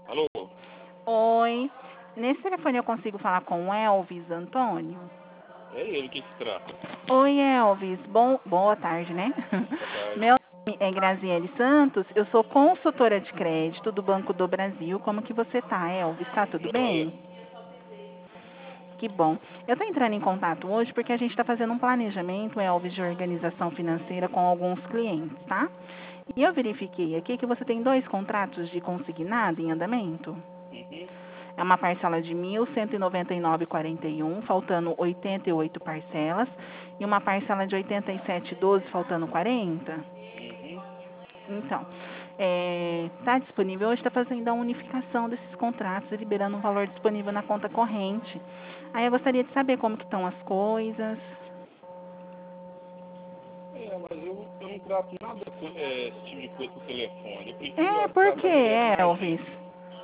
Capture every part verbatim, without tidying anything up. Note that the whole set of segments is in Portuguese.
Alô? Oi. Nesse telefone eu consigo falar com o Elvis Antônio? É ele, o que se trata? Oi, Elvis. Bom, boa tarde, né? Boa tarde. Meu nome é Graziele Santos. Eu sou consultora de crédito do Banco do Brasil. Como que você tá, Elvis? Tá tudo Joia. bem? Que bom. Eu estou entrando em contato hoje porque a gente está fazendo um planejamento, Elvis, de organização financeira com alguns clientes, tá? E eu verifiquei aqui que você tem dois contratos de consignado em andamento. Uhum. É uma parcela de mil cento e noventa e nove vírgula quarenta e um, faltando oitenta e oito parcelas, e uma parcela de oitenta e sete vírgula doze, faltando quarenta. Uhum. Então, está disponível hoje, está fazendo a unificação desses contratos e liberando um valor disponível na conta corrente. Aí eu gostaria de saber como que estão as coisas. É, mas eu, eu não trato nada com é, esse tipo de coisa por telefone. Eu prefiro É, já por tratar direto quê, na Elvis? agência.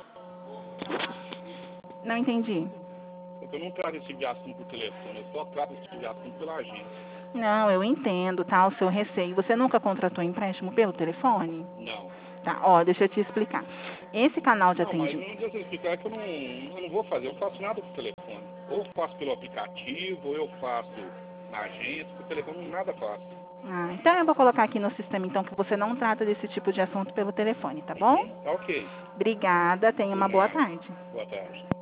Não entendi. Porque eu não trato esse tipo de assunto por telefone, eu só trato esse tipo de assunto pela agência. Não, eu entendo, tá, o seu receio. Você nunca contratou empréstimo pelo telefone? Não. Tá, ó, deixa eu te explicar. Esse canal de Não, mas atendimento... não adianta eu explicar é que eu não, eu não vou fazer, eu não faço nada por telefone. Ou eu faço pelo aplicativo, ou eu faço na agência, por telefone nada faço. Ah, então eu vou colocar aqui no sistema, então, que você não trata desse tipo de assunto pelo telefone, tá bom? Uhum. Tá ok. Obrigada, tenha Por uma boa nada. tarde. Boa tarde.